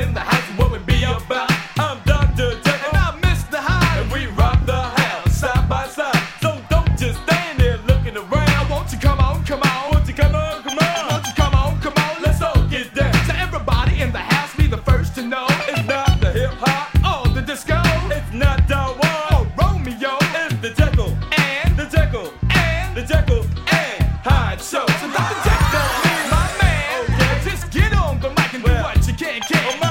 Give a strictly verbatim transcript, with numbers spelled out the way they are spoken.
in the house, what we be about. I'm Doctor Jekyll and I'm Mister Hyde, and we rock the house side by side. So don't just stand there looking around. Won't you come on, come on? Won't you come on, come on? Won't you come on, come on? Let's all get down. So everybody in the house be the first to know. It's not the hip hop or the disco. It's not Darwin or Romeo. It's the Jekyll and the Jekyll and the Jekyll and Hyde show. So Doctor Jekyll is my man. Okay. Just get on the mic and do what you can, can.